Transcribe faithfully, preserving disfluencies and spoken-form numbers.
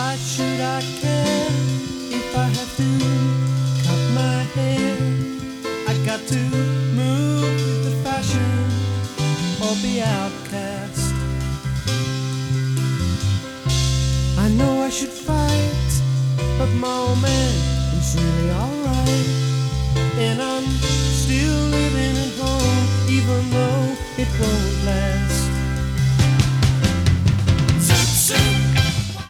Why should I care if I have to cut my hair? I got to move with the fashion or be outcast. I know I should fight, but my old man is really alright. And I'm still living at home, even though it won't last.